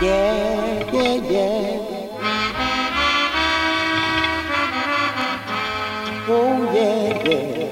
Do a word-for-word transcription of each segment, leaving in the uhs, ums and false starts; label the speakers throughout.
Speaker 1: Yeah, yeah, yeah. Oh, yeah, yeah.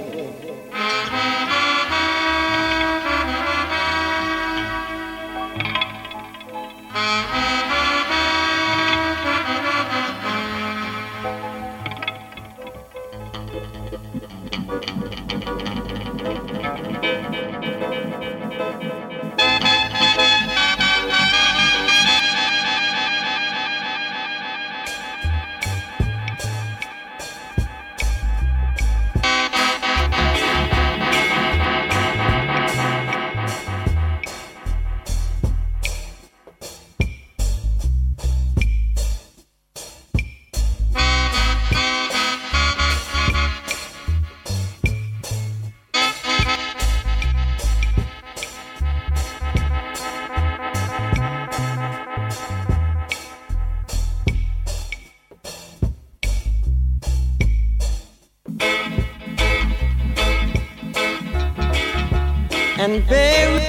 Speaker 1: And very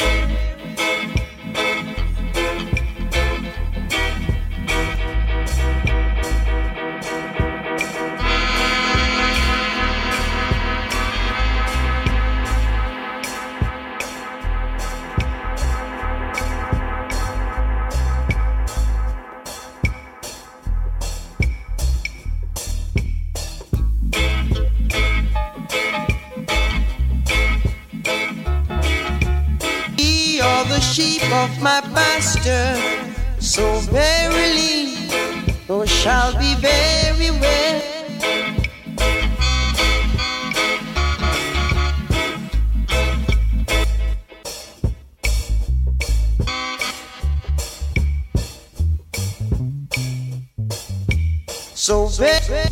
Speaker 1: sheep of my pasture, so verily thou shalt be very well. So very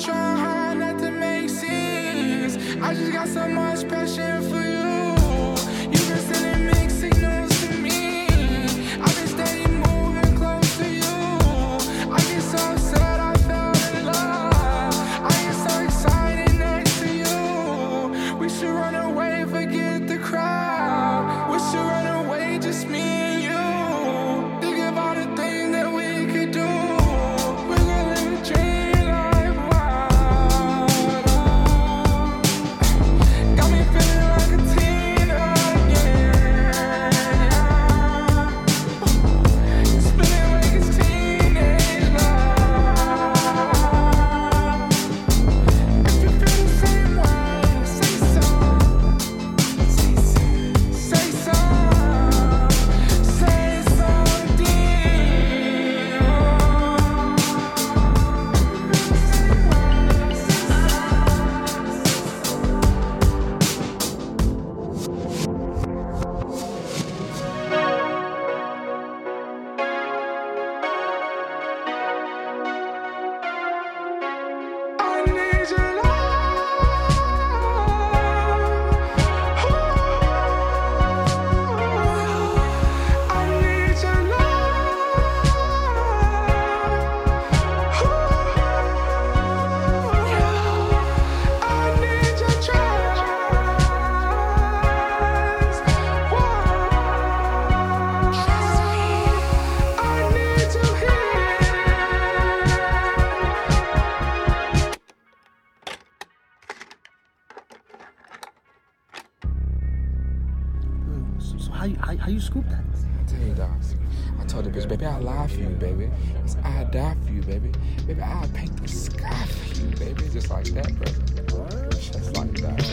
Speaker 2: trying hard not to make sense. I just got so much passion for you. You've been sending mixed signals to me. I've been steady moving close to you. I get so upset I fell in love. I get so excited next to you. We should run away, forget the crowd. We should run away, just me and you. Think of all the things that we could do. We could live a dream like wow. Got me feeling like a teen again. Spinning like it's teenage love. If you feel the same way, say so. Say so. Say so. Say something. I need your love. I need your love. I need your trust. Trust me. I need to hear.
Speaker 3: So, so how you how, how you scoop that?
Speaker 4: I tell you, dog. I told the bitch, baby, I'll lie for you, baby. I'll die for you, baby. Baby, I'll paint the sky for you, baby. Just like that, brother. Just like that.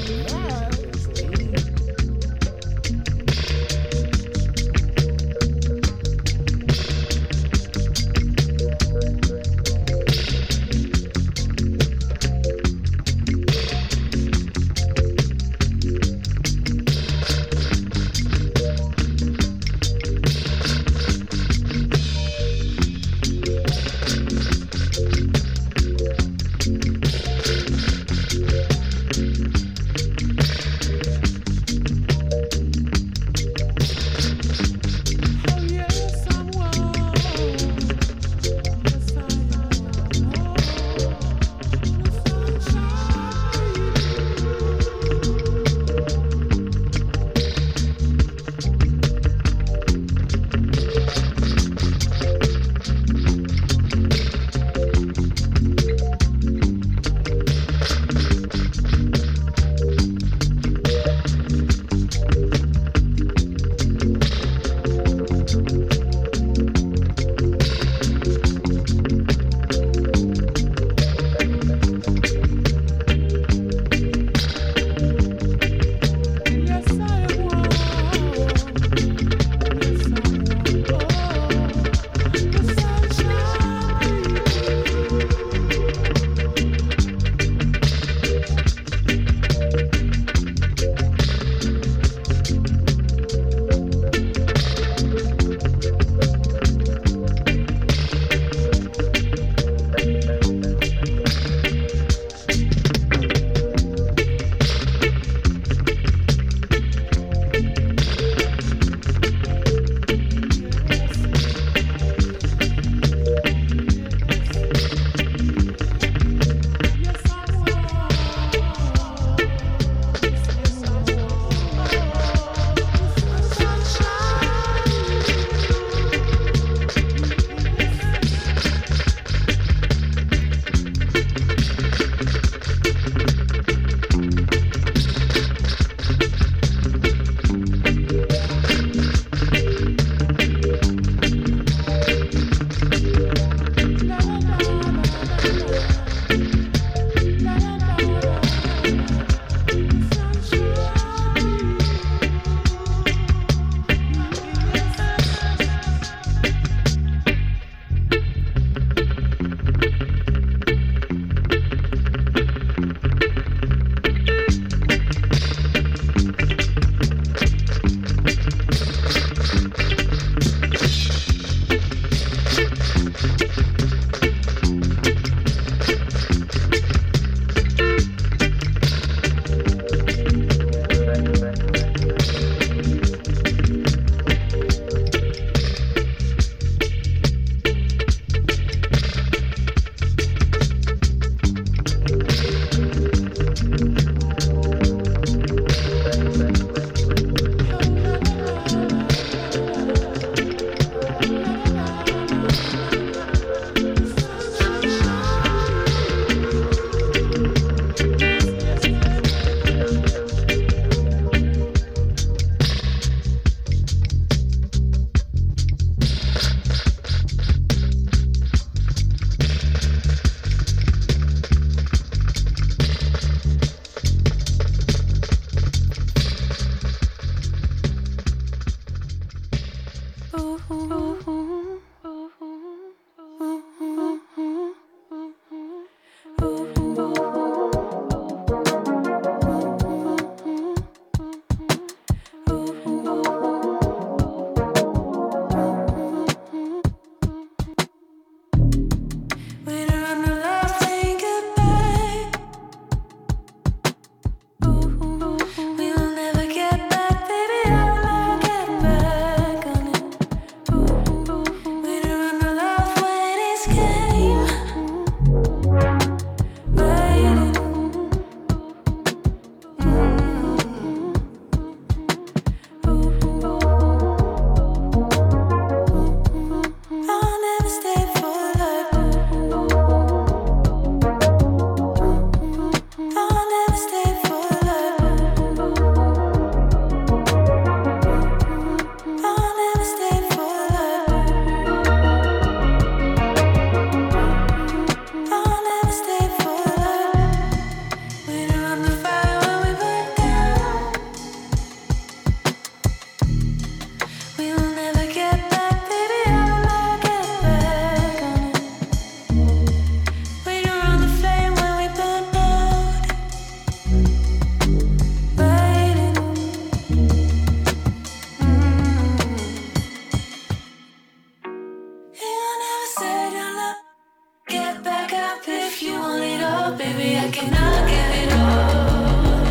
Speaker 5: If you want it all, baby, I cannot give it all.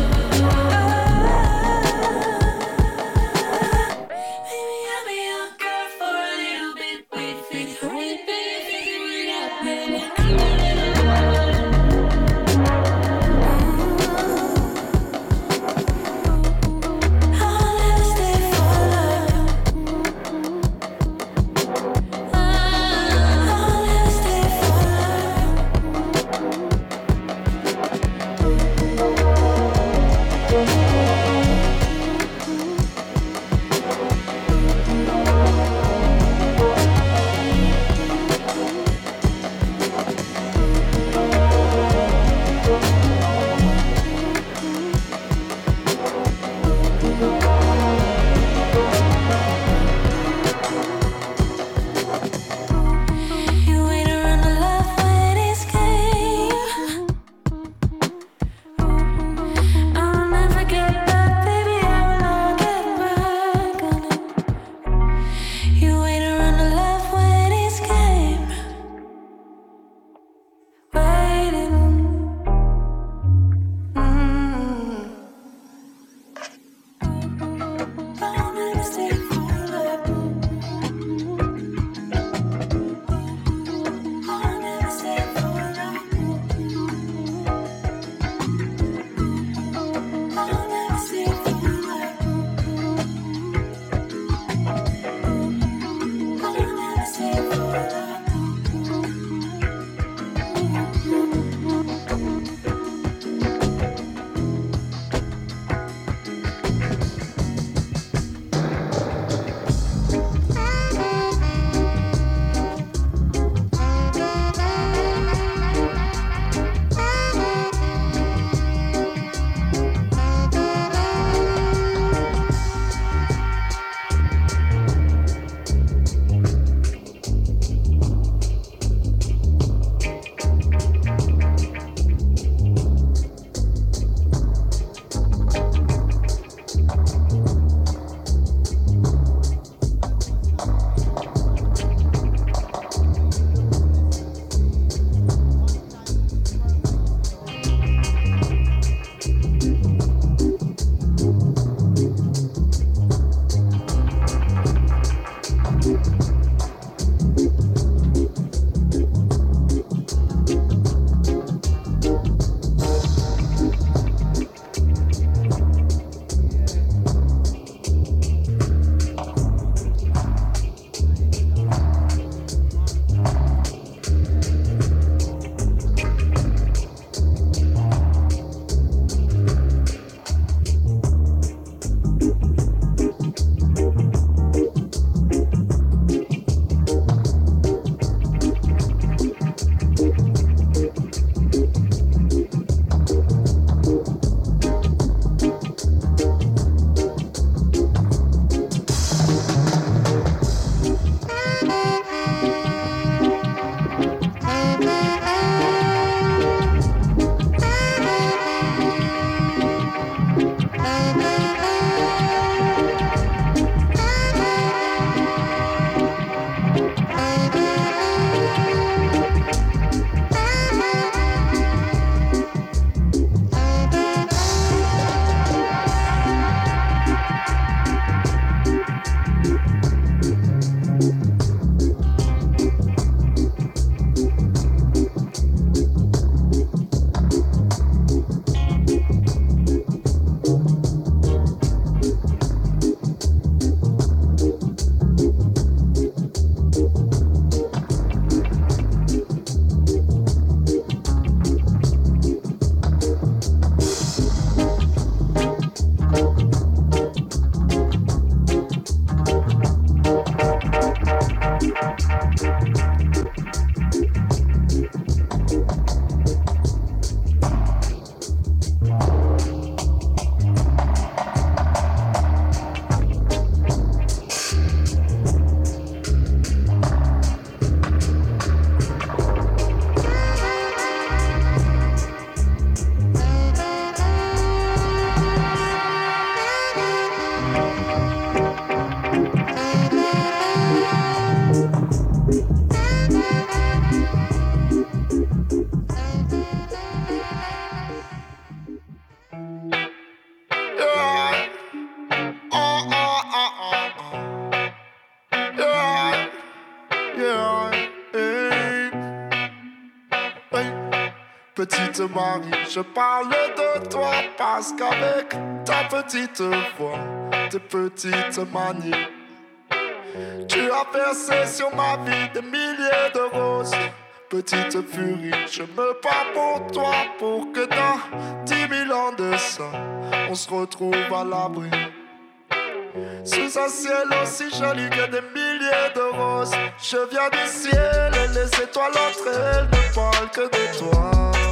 Speaker 5: Maybe I'll be your girl for a little bit. Wait, figure it, baby, figure it out, baby. I'll never stay for love. I'll never stay for love.
Speaker 6: yeah, hey, hey. Petite Marie, je parle de toi parce qu'avec ta petite voix, tes petites manies, tu as versé sur ma vie des milliers de roses. Petite furie, je me bats pour toi pour que dans dix mille ans de ça, on se retrouve à l'abri. Sous un ciel aussi joli que des milliers de roses. Je viens du ciel et les étoiles entre elles ne parlent que de toi.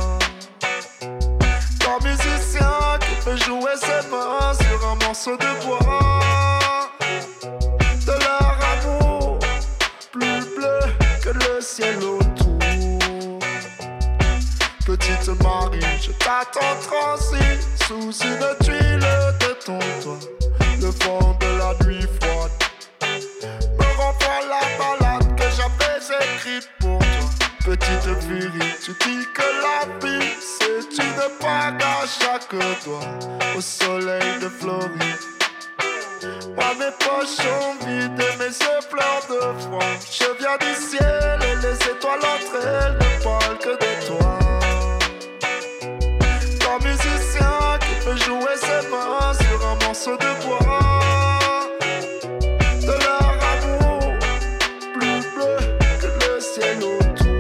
Speaker 6: Ton musicien qui peut jouer ses mains sur un morceau de bois. De leur amour plus bleu que le ciel autour. Petite Marie, je t'attends transi sous une tuile de ton toit. Le vent de la nuit froide me renvoie la balade que j'avais écrite pour toi. Petite furie, tu dis que la vie c'est une bague à chaque doigt au soleil de Floride. Moi mes poches sont vides et mes yeux pleurent de froid. Je viens du ciel et les étoiles entre elles ne parlent que de toi. Ton musicien qui peut jouer ses mains sur un morceau de bois. De leur amour plus bleu que le ciel autour.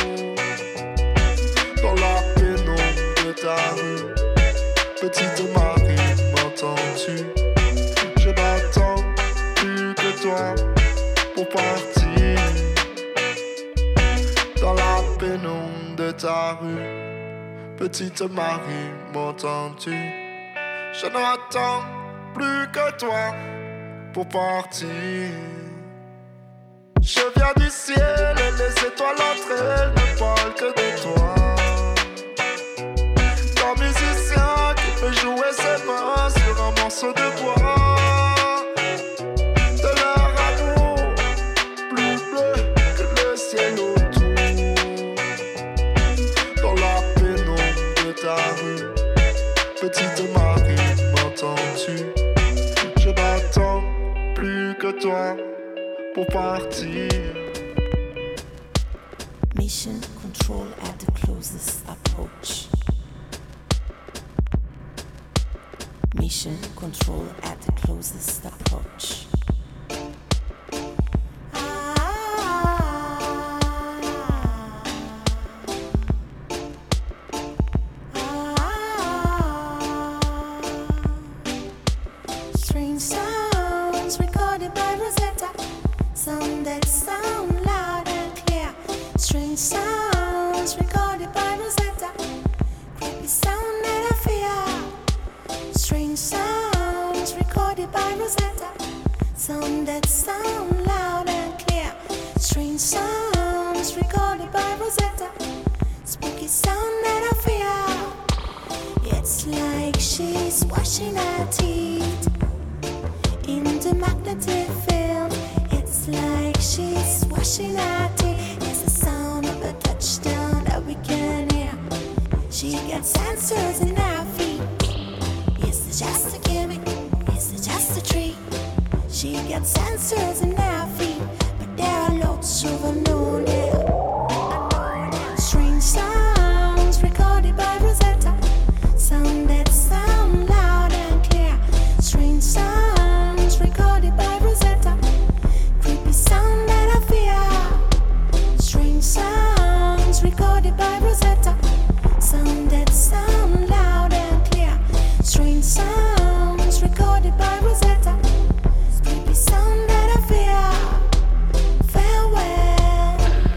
Speaker 6: Dans la pénombre de ta rue, petite Marie, m'entends-tu? Je n'attends plus que toi pour partir. Dans la pénombre de ta rue, petite Marie, m'entends-tu? Je n'attends plus que toi pour partir. Je viens du ciel et les étoiles entre elles ne parlent que de toi. Ton musicien qui peut jouer ses mains sur un morceau de bois. De leur amour plus bleu que le ciel autour. Dans la pénombre de ta rue, petite Marie, m'entends-tu? Je n'attends plus que toi pour partir.
Speaker 5: Mission control at the closest approach. Mission control at the closest approach.
Speaker 7: Strange sounds recorded by Rosetta. Sound that sound loud and clear. Strange sounds recorded by Rosetta. Creepy sound that I fear. Strange sounds recorded by Rosetta. Sound that sound loud and clear. Strange sounds recorded by Rosetta. Spooky sound that I fear. It's like she's washing her teeth in the magnetic field. It's like she's washing her teeth. It's the sound of a touchdown that we can hear. She gets answers in her feet. Is it just a gimmick? Is it just a treat? She gets answers in her feet, but there are lots of unknown here. Strange sounds recorded by Rosetta. Sound that sound loud and clear. Strange sounds recorded by Rosetta. Creepy sound that I fear. Strange sounds recorded by Rosetta. Sound that sound loud and clear. Strange sounds recorded by Rosetta. Creepy sound that I fear. Farewell.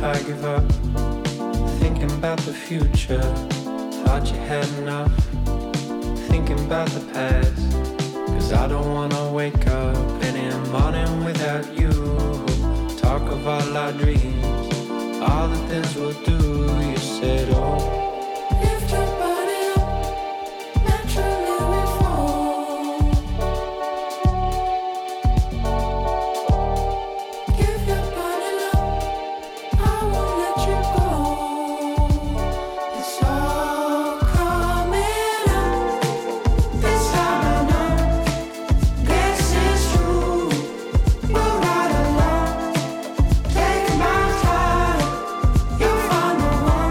Speaker 8: I give up. Thinking about the future, thought you had enough. Thinking about the past, cause I don't wanna wake up any morning without you. Talk of all our dreams, all the things we'll do. You said, oh,
Speaker 7: Lift your body up, naturally we fall. Give your body love, I won't let you go. It's all coming up. This time I know, guess it's true. We'll ride along, take my time. You'll find the one.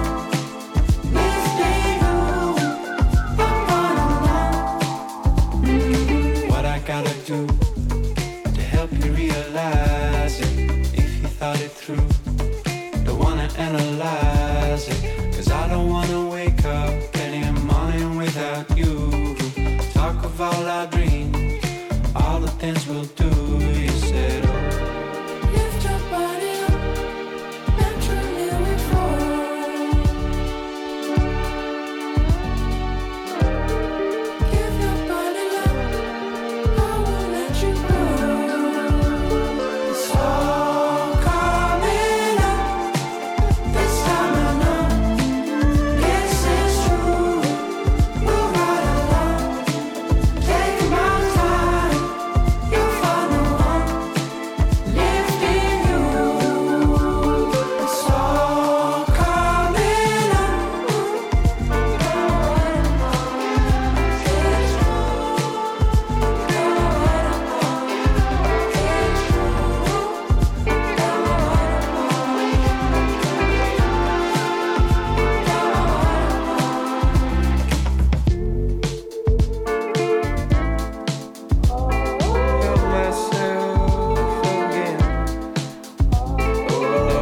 Speaker 8: what I gotta do to help you realize it. If you thought it through, don't wanna analyze it. Cause I don't wanna wake up any morning without you. Talk of all our dreams, all the things we'll do. You said, oh,
Speaker 7: Lift your body up, naturally we fall. Give your body love, I won't let you go. It's all coming up. This time I know, guess it's true. We'll ride along, take my time. You'll find the one lifting you. It's all coming
Speaker 8: Love myself again. Oh,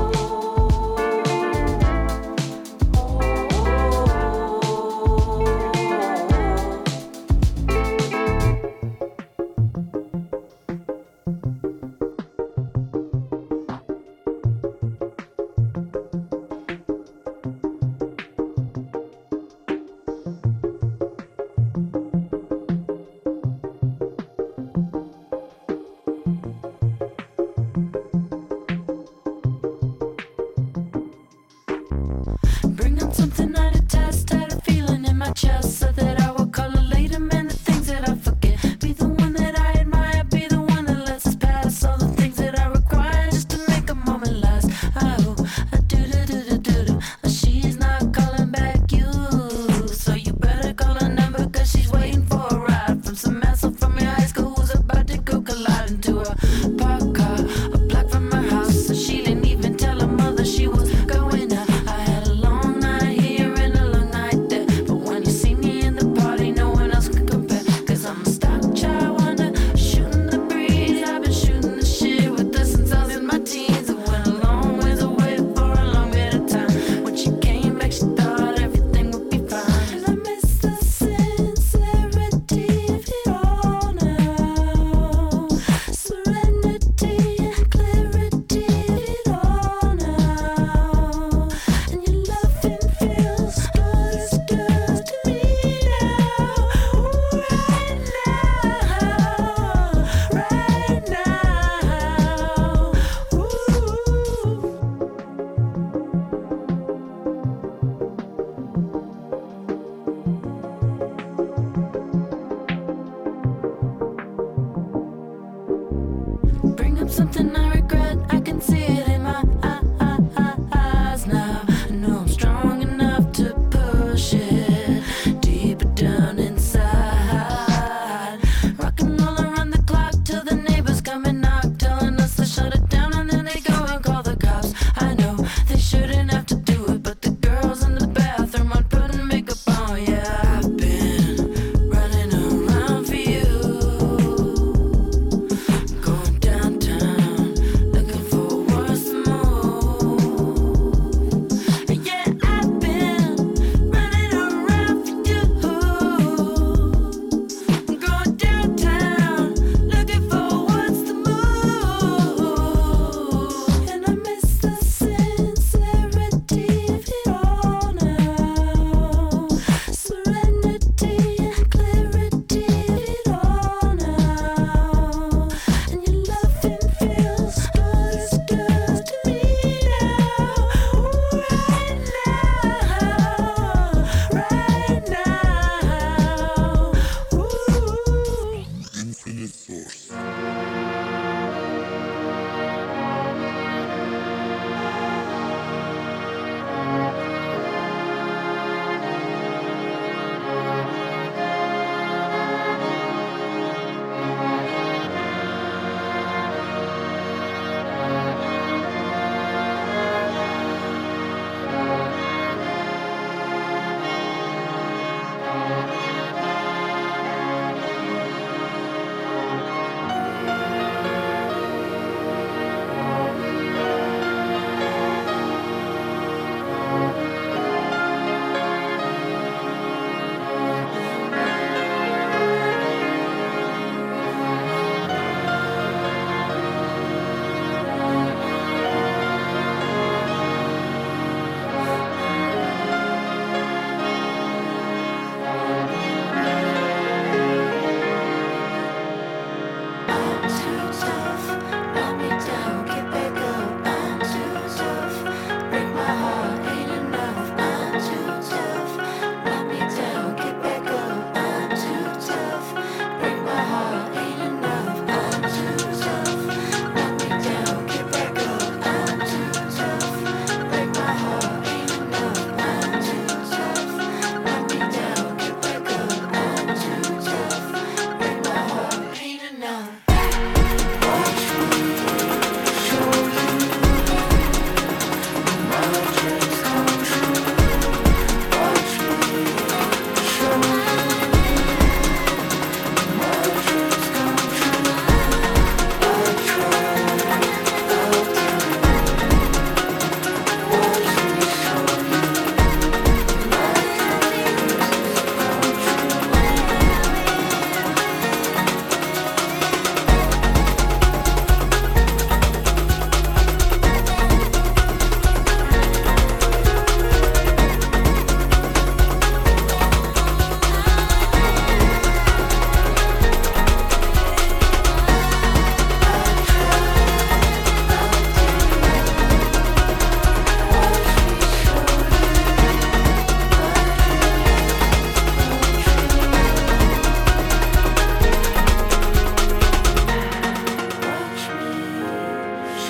Speaker 5: Bring on something I detest, had a feeling in my chest, so that I will call it later, man, the things that I forget. Be the one that I admire, be the one that lets us pass all the things that I require just to make a moment last. I hope I do do do do do do. She's not calling back you, so you better call her number, cause she's waiting for a ride from some asshole from your high school who's about to go collide into a parked car a block from her house. So she didn't even tell her mother she was going out. I had a long night here and a long night there, but when you see me in the party, no one else can compare. Cause I'm a stock child wonder, shooting the breeze. I've been shooting the shit with her since I was in my teens. I went a long ways away for a long bit of time. When she came back, she thought everything would be fine. And I miss the sincerity of it all now. Serenity and clarity of it all now. And your loving feels good as does to me now. Right now, right now. Bring up something I regret, I can see it in my eyes now. I know I'm strong enough to push it deeper down inside. Rocking all around the clock till the neighbors come and knock, telling us to shut it down, and then they go and call the cops. I know they shouldn't have to do it, but the girls in the bathroom aren't putting makeup on. Yeah, I've been running around for you, going downtown,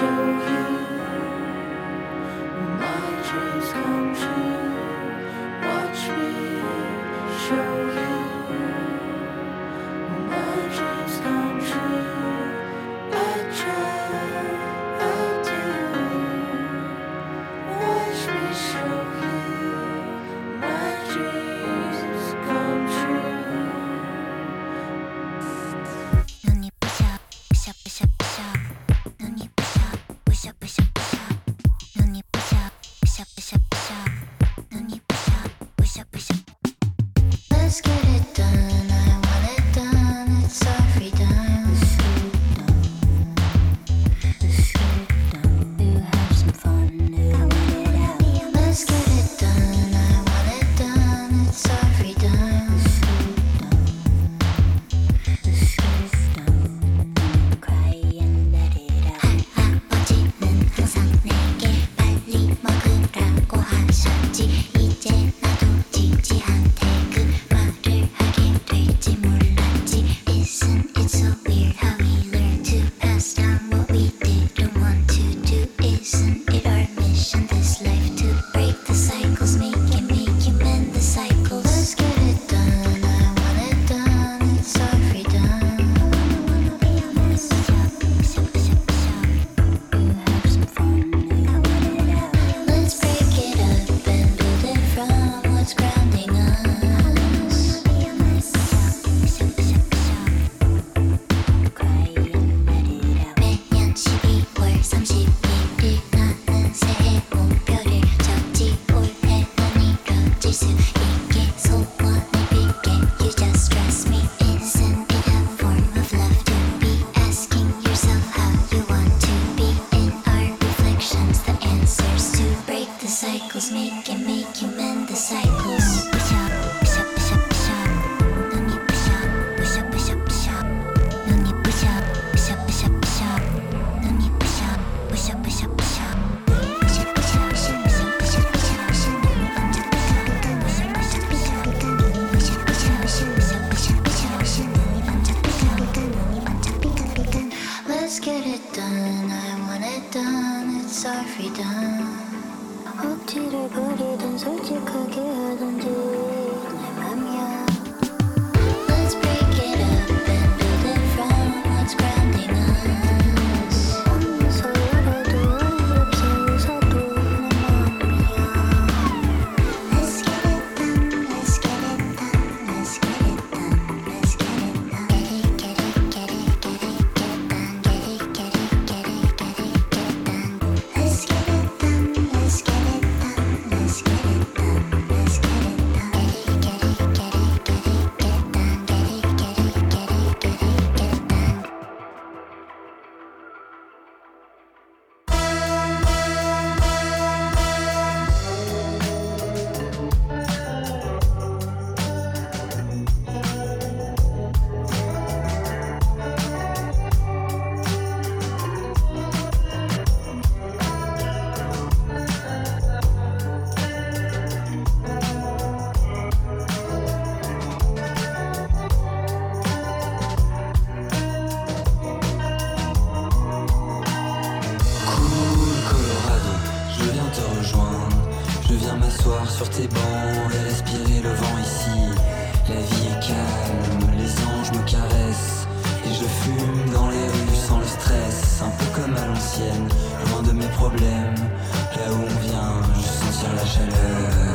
Speaker 9: sur tes bancs et respirer le vent ici. La vie est calme, les anges me caressent et je fume dans les rues sans le stress. Un peu comme à l'ancienne, loin de mes problèmes. Là où on vient, je sentir la chaleur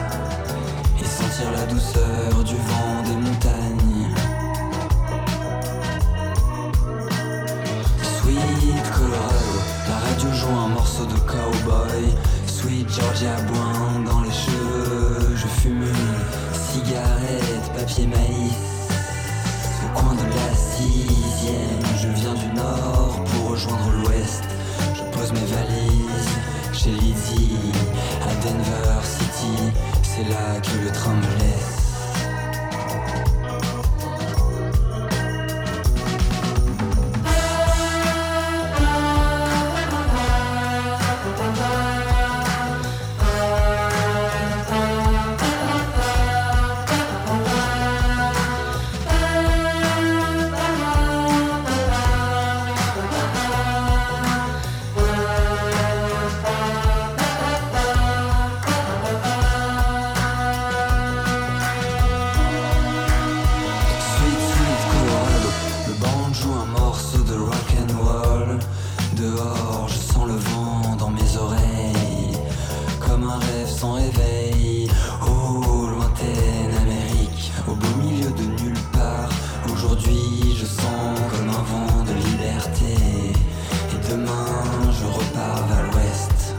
Speaker 9: et sentir la douceur du vent des montagnes. Sweet Colorado, la radio joue un morceau de cowboy. Sweet Georgia boin dans les cheveux. Je fume une cigarette, papier maïs au coin de la sixième. Je viens du nord pour rejoindre l'ouest. Je pose mes valises chez Lizzie à Denver City. C'est là que le train me laisse. dehors, je sens le vent dans mes oreilles, comme un rêve sans réveil. Oh, lointaine Amérique, au beau milieu de nulle part. Aujourd'hui, je sens comme un vent de liberté. Et demain, je repars vers l'ouest.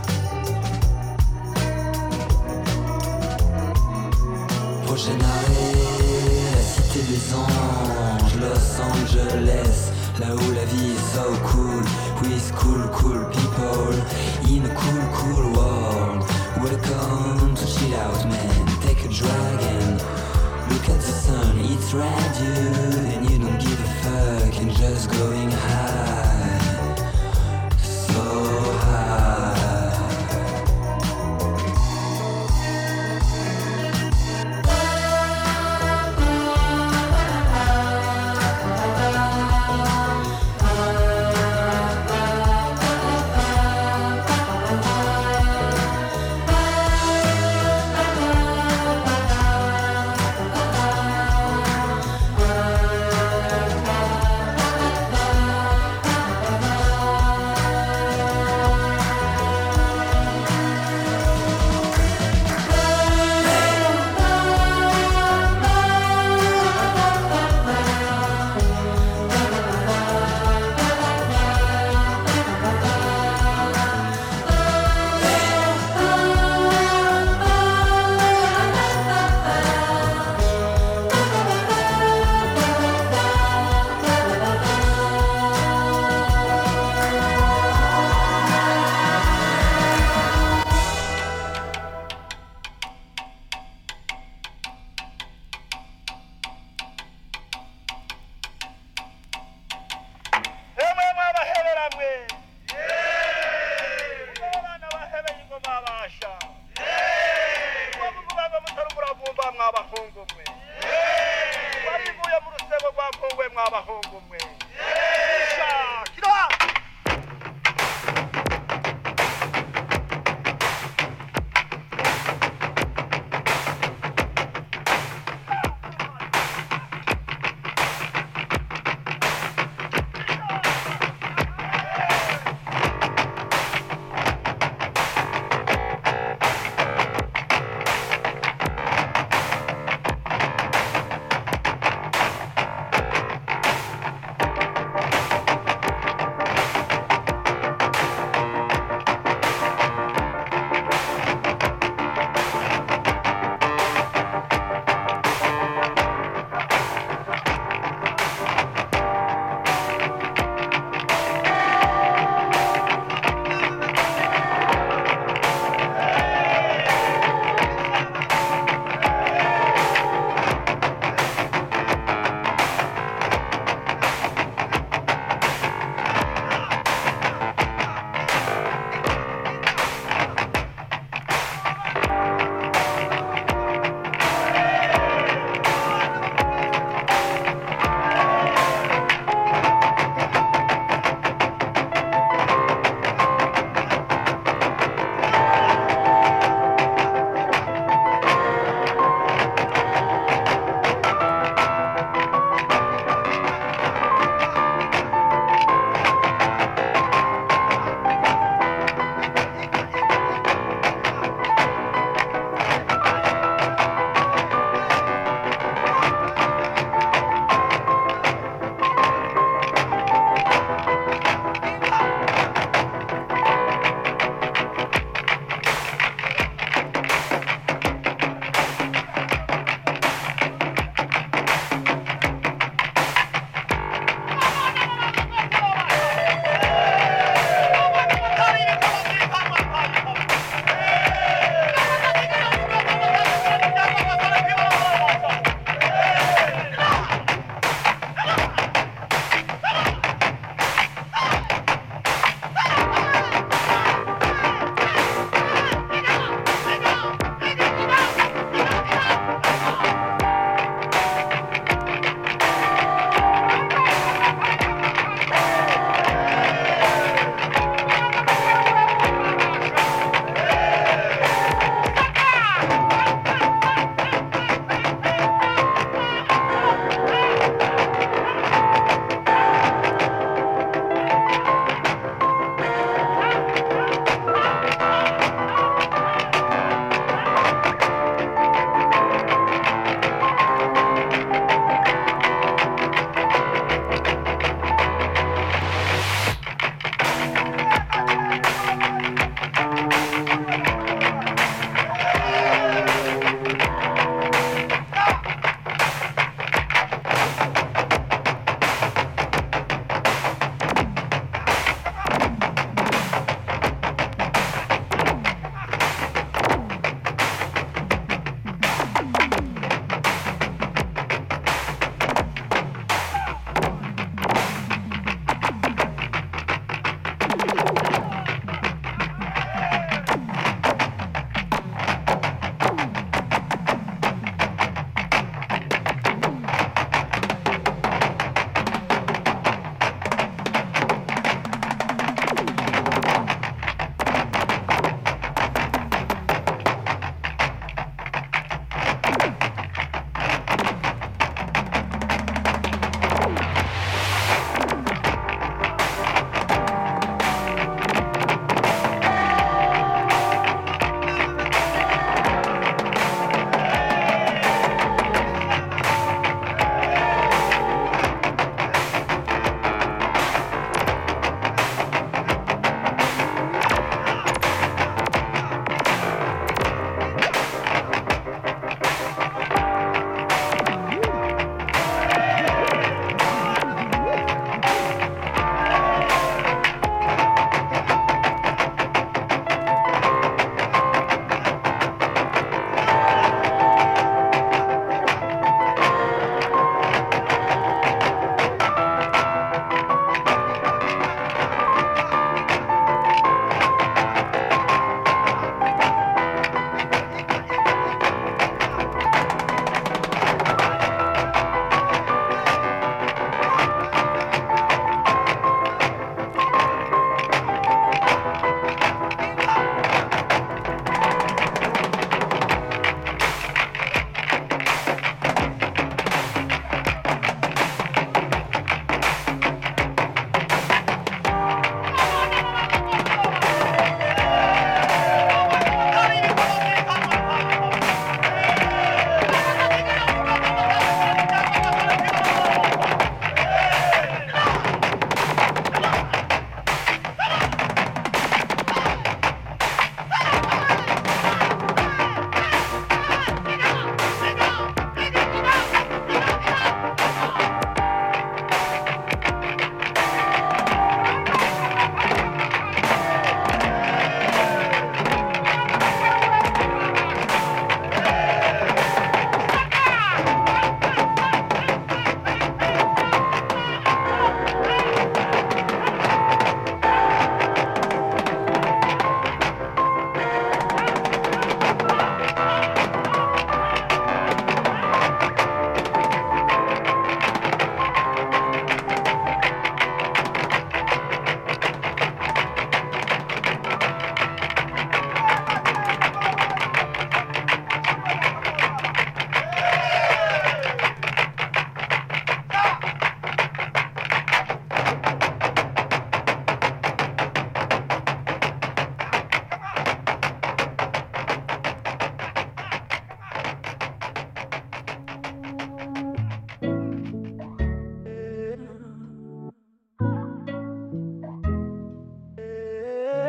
Speaker 9: Prochain arrêt, la cité des anges, Los Angeles. Là où la vie est so cool, with cool, cool people in a cool, cool world. Welcome to chill out, man. Take a drag and look at the sun. It's radio, and you don't give a fuck, and just going high, so high.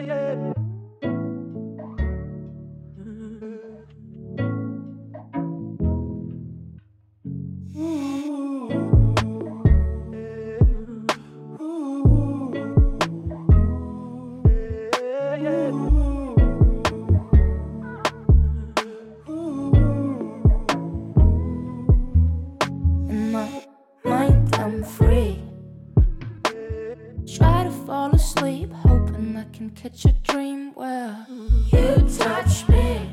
Speaker 5: In my mind, I'm free. Try to fall asleep, hoping I can catch a dream where you touch me.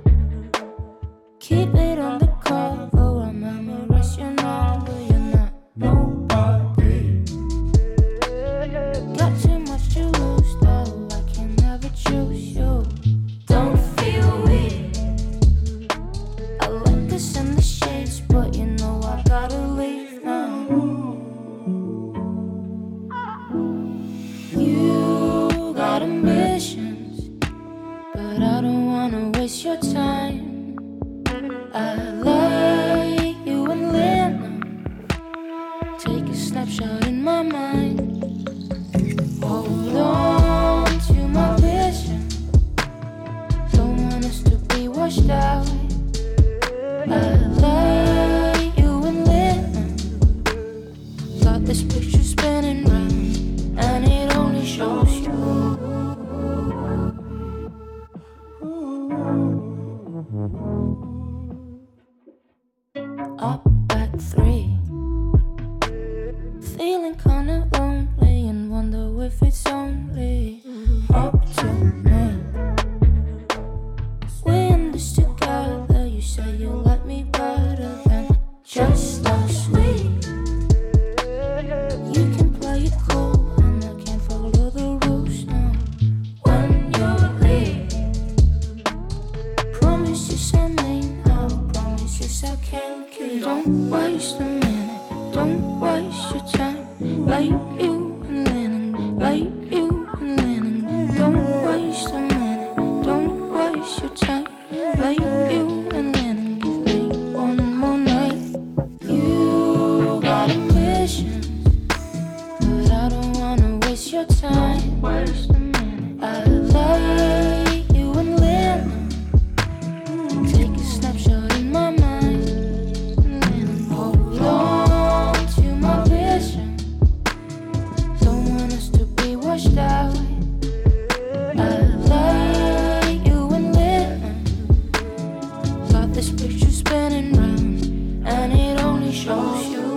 Speaker 5: Keep it on the cover, I memorize your number. You're not nobody. Got too much to lose, though I can never choose you. Don't feel weak. I like us in the shades, but you know I gotta leave now. You got ambitions, but I don't wanna waste your time. I like you and Lena. Take a snapshot in my mind. Hold on to my vision. Don't want us to be washed out. I like you and Lena. Got this picture spinning round, and it only shows you. Up at three, feeling kinda lonely and wonder if it's only up to me. We in this together, you say you like me better than just last week. You can play it cool and I can't follow the rules now. When you leave, promises I mean, I'll promises I can't keep. Don't waste a minute, don't waste your time. Like you and Lennon, like you and Lennon. Don't waste a minute, don't waste your time. Like you and Lennon, give me one more night. You got ambitions, but I don't wanna waste your time. Waste a minute. I like you and Lennon. Take a snapshot in my mind, and then hold on to my vision. Don't want us to be washed out. I like you and Lennon. Got this picture spinning round, and it only shows you.